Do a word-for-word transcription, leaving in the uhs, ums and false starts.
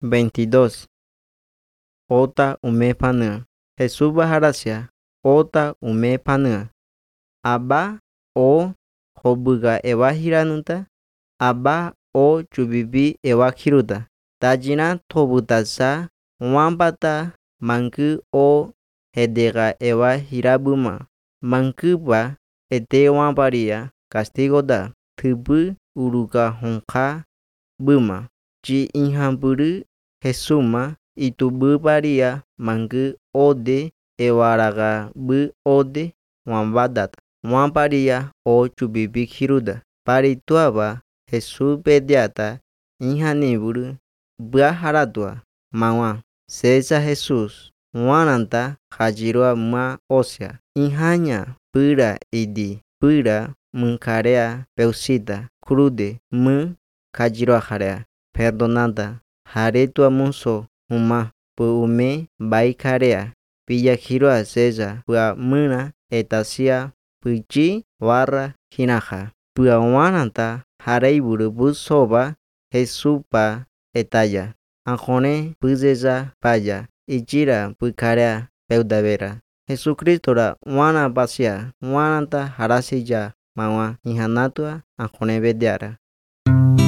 veintidós. Ota ume panua. Jesús baharasia. Ota ume panua. Aba o hobuga ewa hiranuta. Aba o chubibi ewa hiruta. Tajina tobutasa. Wambata manku o hedega ewa hirabuma. Mankuba ete wamparia castigo da. Thubu uruka honka buma. Chi inhamburu Jesuma itubu paria mangu ode ewaraga bu ode wambadata. Wamparia o chubibi hiruda. Parituaba Jesús pediata inhaniburu bua haratua mawa. Sesa Jesús wananta hajirua ma osea. Inhanya pura idi pura munkarea peusita crude mu hajirua harea. Perdonada haretua munso huma pu ume baikarea. Pilla hirua sesa pua muna etasia puchi warra hinaja. Pua wananta hareiburu busoba Jesupa etaya. Anjone puzeza paya. Ichira pukarea peudavera. Jesucristo ra wana basia. Wananta harasija mawa ihanatua anjone bediara.